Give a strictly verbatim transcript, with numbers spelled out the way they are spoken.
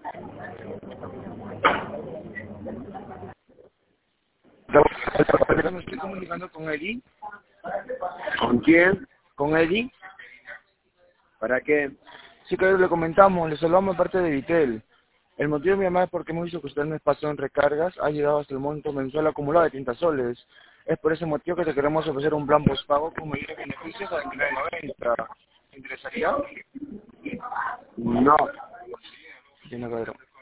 Me estoy comunicando con Eddie. ¿Con quién? ¿Con Eddie? ¿Para qué? Sí, que le comentamos, le saludamos de parte de Vitel. El motivo de mi llamada es porque hemos visto que usted en espacio en recargas ha llegado hasta el monto mensual acumulado de treinta soles. Es por ese motivo que te queremos ofrecer un plan postpago con mayores beneficios a veintinueve noventa. ¿Te interesaría? No. Tiene que ver.